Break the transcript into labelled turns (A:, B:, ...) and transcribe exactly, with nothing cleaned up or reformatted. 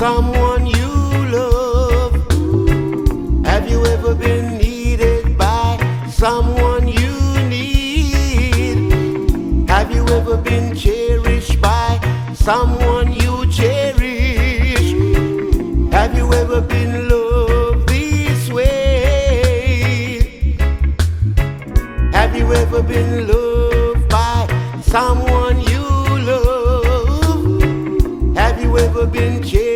A: someone you love? Have you ever been needed by someone you need? Have you ever been cherished by someone you cherish? Have you ever been loved this way? Have you ever been loved by someone you love? Have you ever been cherished?